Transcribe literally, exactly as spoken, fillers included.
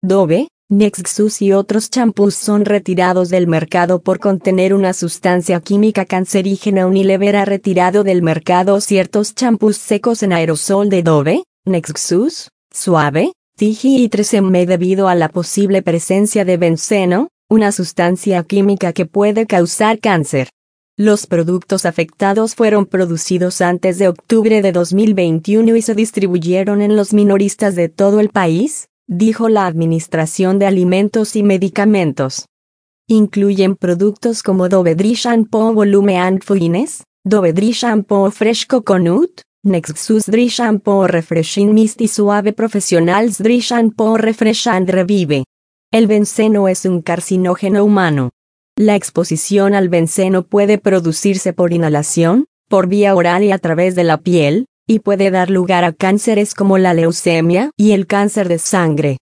Dove, Nexxus y otros champús son retirados del mercado por contener una sustancia química cancerígena. Unilever ha retirado del mercado ciertos champús secos en aerosol de Dove, Nexxus, Suave, Tigi y tres eme debido a la posible presencia de benceno, una sustancia química que puede causar cáncer. Los productos afectados fueron producidos antes de octubre de dos mil veintiuno y se distribuyeron en los minoristas de todo el país, dijo la Administración de Alimentos y Medicamentos. Incluyen productos como Dove Dry Shampoo Volume and Fines, Dove Dry Shampoo Fresh Coconut, Nexxus Dry Shampoo Refreshing Mist y Suave Professionals Dry Shampoo Refresh and Revive. El benceno es un carcinógeno humano. La exposición al benceno puede producirse por inhalación, por vía oral y a través de la piel, y puede dar lugar a cánceres como la leucemia y el cáncer de sangre.